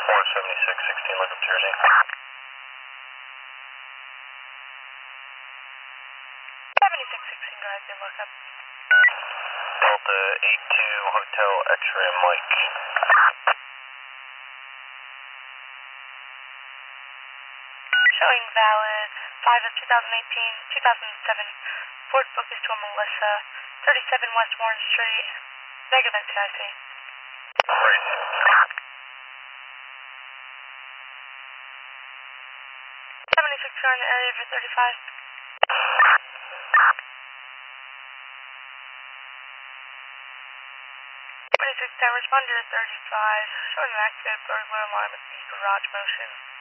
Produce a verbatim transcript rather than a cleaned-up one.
four seventy-six, sixteen, look up Jersey. seventy-six sixteen, go ahead, look up. Delta eight two, Hotel X-Ray Mike. Showing valid five of two thousand eighteen, two thousand seven, Ford Focus to a Melissa, thirty-seven West Warren Street, negative N C I C. Great. seventy-six are in the area for thirty-five. twenty-six ten, respond to thirty-five, showing an active burglar alarm in the garage motion.